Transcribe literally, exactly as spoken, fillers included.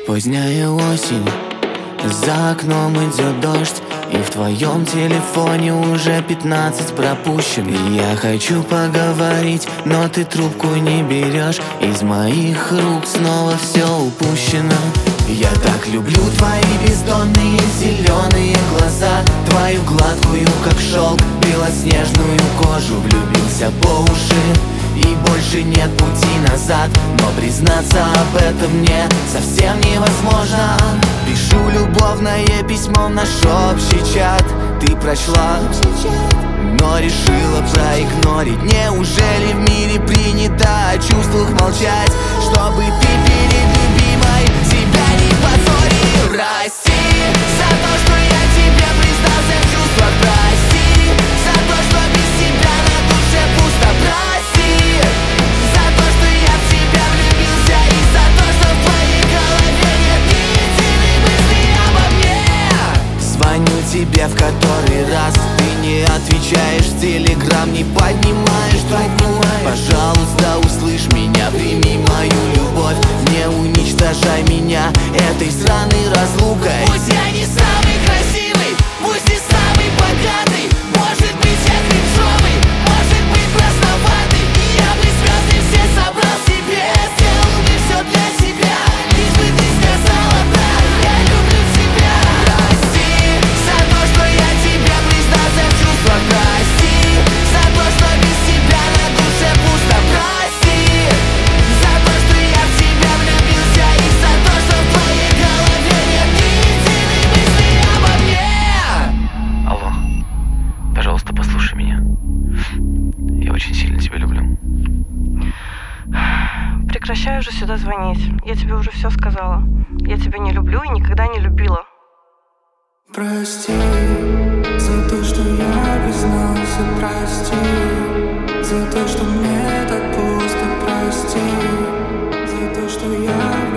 Поздняя осень, за окном идет дождь, и в твоем телефоне уже пятнадцать пропущен. И я хочу поговорить, но ты трубку не берешь. Из моих рук снова все упущено. Я так люблю твои бездонные зеленые глаза, твою гладкую, как шелк, белоснежную кожу. Влюбился по уши, и больше нет пути назад. Но признаться об этом мне совсем невозможно. Пишу любовное письмо в наш общий чат. Ты прочла, но решила проигнорить. Неужели в мире принято о чувствах молчать, чтобы ты перед любимой себя не позорил? Прости за то, что я тебе признался в чувствах. Прости за то, что без тебя на душе пусто. Прости за то, что я в тебя влюбился, и за то, что в твоей голове нет ни единой мысли обо мне. Звоню тебе в который раз, ты не отвечаешь, в телеграм не поднимаешь трубку. Пожалуйста, услышь меня, прими мою любовь, не уничтожай меня этой сраной разлукой. Пусть я не самый красивый, пусть не самый богатый, может быть я кринжовый, может быть красноватый. Я бы звезды все собрал себе, сделал бы все для себя, лишь бы ты сказала да, я люблю тебя. Прости за то, что я тебе признался в чувствах. Прости за то, что без тебя на душе пусто. Прости за то, что я в тебя влюбился, и за то, что в твоей голове нет ни единой мысли обо мне. Алло, пожалуйста, послушай меня. Я очень сильно тебя люблю. Прекращай уже сюда звонить. Я тебе уже все сказала. Я тебя не люблю и никогда не любила. Прости за то, что я признался. Прости за то, что мне так пусто. Прости за то, что я